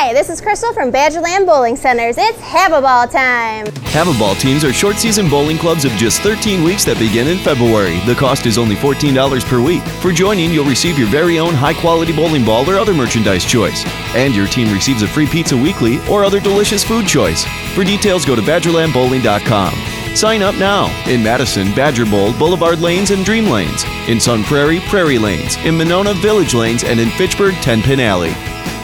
Hi, this is Crystal from Badgerland Bowling Centers. It's Have-A-Ball time. Have-A-Ball teams are short-season bowling clubs of just 13 weeks that begin in February. The cost is only $14 per week. For joining, you'll receive your very own high-quality bowling ball or other merchandise choice. And your team receives a free pizza weekly or other delicious food choice. For details, go to BadgerlandBowling.com. Sign up now. In Madison, Badger Bowl, Boulevard Lanes, and Dream Lanes. In Sun Prairie, Prairie Lanes. In Monona, Village Lanes. And in Fitchburg, 10 Pin Alley.